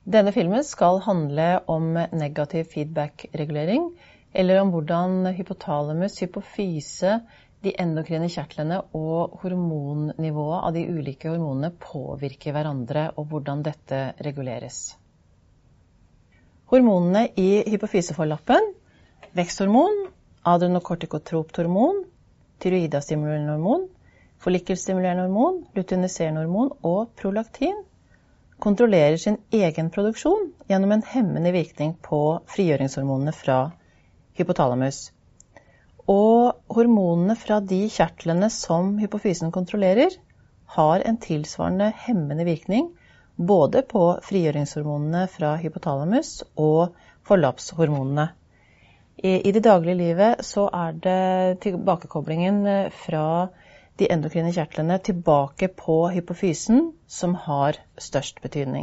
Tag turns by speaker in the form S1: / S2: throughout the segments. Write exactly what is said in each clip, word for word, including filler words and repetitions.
S1: Denne filmen skal handle om negativ feedback-regulering, eller om hvordan hypotalamus, hypofyse, de endokrine kjertlene og hormonnivået av de ulike hormonene påvirker hverandre, og hvordan dette reguleres. Hormonene i hypofyseforlappen, veksthormon, adrenokortikotropt hormon, tyroidastimulerende hormon, follikelstimulerende hormon, luteiniserende hormon og prolaktin, kontrollerer sin egen produksjon gjennom en hemmende virkning på frigjøringshormonene fra hypotalamus. Og hormonene fra de kjertlene som hypofysen kontrollerer har en tilsvarende hemmende virkning både på frigjøringshormonene fra hypotalamus og forlapshormonene. I, I det daglige livet så er det tilbakekoblingen fra de endokrine kjertlene tilbake på hypofysen som har størst betydning.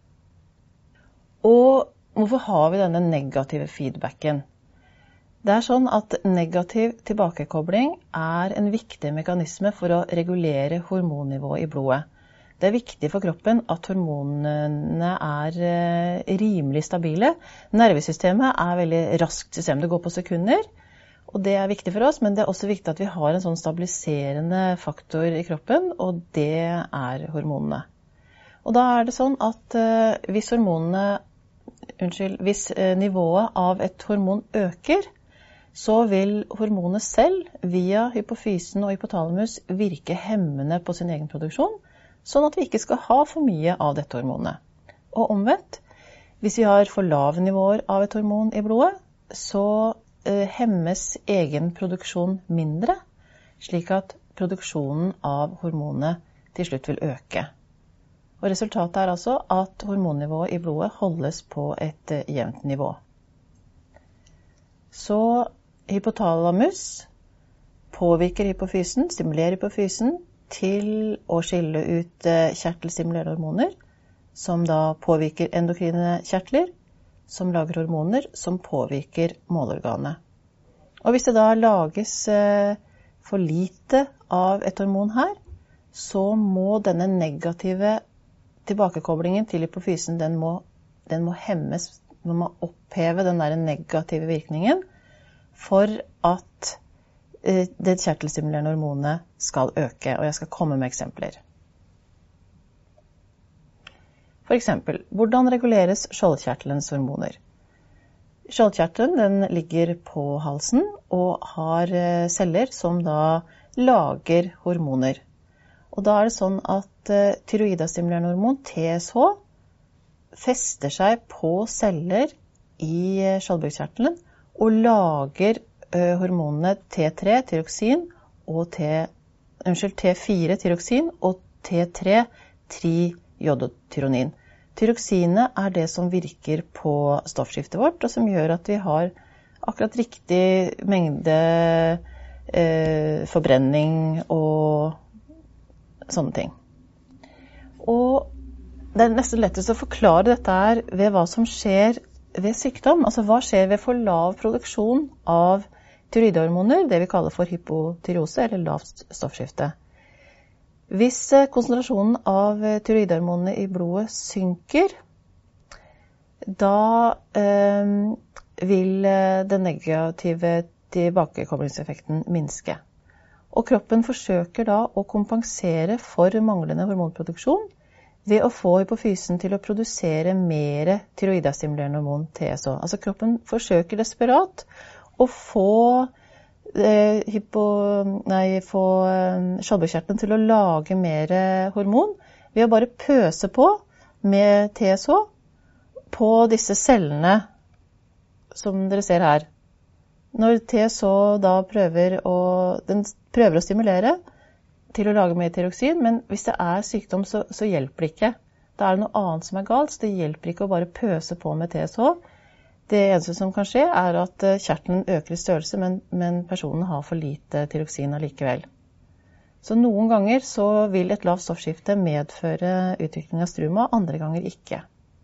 S1: Og hvorfor har vi denne negative feedbacken? Det er sånn at negativ tilbakekobling er en viktig mekanisme for å regulere hormonnivået i blodet. Det er viktig for kroppen at hormonene er rimelig stabile. Nervesystemet er veldig raskt system, det går på sekunder. Og det er viktig for oss, men det er også viktig at vi har en sånn stabiliserende faktor i kroppen, og det er hormonene. Og da er det sånn at uh, hvis hormonene, unnskyld, hvis uh, nivået av et hormon øker, så vil hormonet selv via hypofysen og hypotalamus virke hemmende på sin egen produksjon, sånn at vi ikke skal ha for mye av dette hormonet. Og omvendt, hvis vi har for lave nivåer av et hormon i blodet, så hemmes egen produksjon mindre, slik at produksjonen av hormonet til slutt vil øke. Og resultatet er altså at hormonnivået i blodet holdes på et jevnt nivå. Så hypotalamus påvirker hypofysen, stimulerer hypofysen til å skille ut kjertelstimulerende hormoner, som da påvirker endokrine kjertler, som lager hormoner som påvirker måleorganet. Og hvis det da lages eh, for lite av et hormon her, så må denne negative tilbakekoblingen til hypofysen, den må, den må hemmes, man må oppheve den der negative virkningen for at eh, det kjertelstimulerende hormonet skal øke, og jeg skal komme med eksempler. For eksempel, hvordan reguleres skjoldkjertelens hormoner? Skjoldkjertelen den ligger på halsen og har celler som da lager hormoner. Og da er det sånn at uh, tyroidastimulerende hormon, T S H, fester seg på celler i uh, skjoldbruskkjertelen og lager uh, hormonene T tre, tyroksin, og T, unnskyld, T fire, tyroksin, og T tre, triiodotyronin. Tyroksinet er det som virker på stoffskiftet vårt, og som gjør at vi har akkurat riktig mengde eh, forbrenning og sånne ting. Og det er nesten lettest å forklare dette her ved hva som skjer ved sykdom. Altså hva skjer ved for lav produksjon av tyroidehormoner, det vi kaller for hypotyreose eller lavt stoffskifte. Hvis konsentrasjonen av tyroidehormonene i blodet synker, da eh, vil den negative tilbakekoblingseffekten minske. Og kroppen forsøker da å kompensere for manglende hormonproduksjon ved å få hypofysen til å produsere mer tyroidastimulerende hormon, T S H. Altså kroppen forsøker desperat å få Eh, hypo, nei, få eh, skjoldbruskkjertelen til å lage mer hormon ved å bare pøse på med T S H på disse cellene som dere ser her. Når T S H da prøver å, den prøver å stimulere til å lage mer tyroksin, men hvis det er sykdom så, så hjelper det ikke. Da er det noe annet som er galt, så det hjelper ikke å bare pøse på med T S H. Det eneste som kan skje er at kjertelen øker i størrelse, men, men personen har for lite tyroksin allikevel. Så noen ganger så vil et lavt stoffskifte medføre utvikling av struma, andre ganger ikke.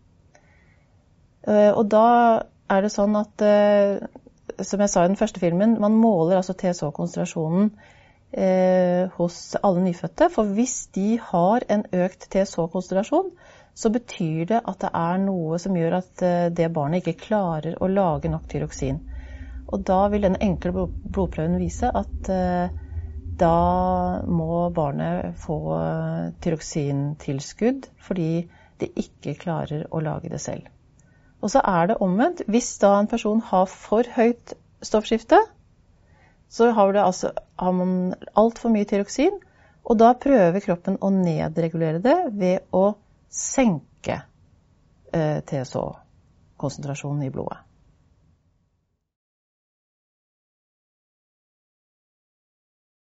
S1: Og da er det sånn at, som jeg sa i den første filmen, man måler altså T S H-konsentrasjonen eh, hos alle nyfødte, for hvis de har en økt T S H-konsentrasjon, så betyr det at det er noe som gjør at det barnet ikke klarer å lage nok tyroksin. Og da vil den enkle blodprøven vise at da må barnet få tyroksintilskudd fordi de ikke klarer å lage det selv. Og så er det omvendt. Hvis da en person har for høyt stoffskifte, så har, det altså, har man alt for mye tyroksin, og da prøver kroppen å nedregulere det ved å senke eh, T S H-konsentrasjonen i blodet.